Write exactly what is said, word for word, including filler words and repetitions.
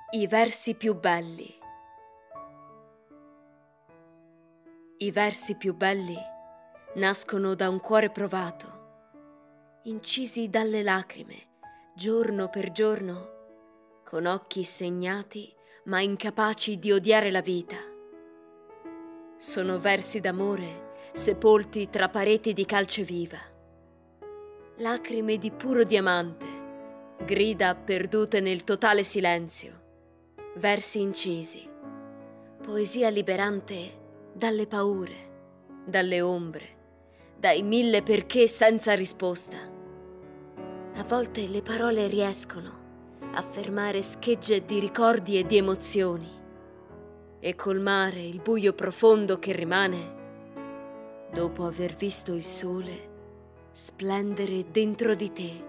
I versi più belli. I versi più belli nascono da un cuore provato, incisi dalle lacrime, giorno per giorno, con occhi segnati ma incapaci di odiare la vita. Sono versi d'amore sepolti tra pareti di calce viva, lacrime di puro diamante, grida perdute nel totale silenzio, versi incisi, poesia liberante dalle paure, dalle ombre, dai mille perché senza risposta. A volte le parole riescono a fermare schegge di ricordi e di emozioni e colmare il buio profondo che rimane dopo aver visto il sole splendere dentro di te.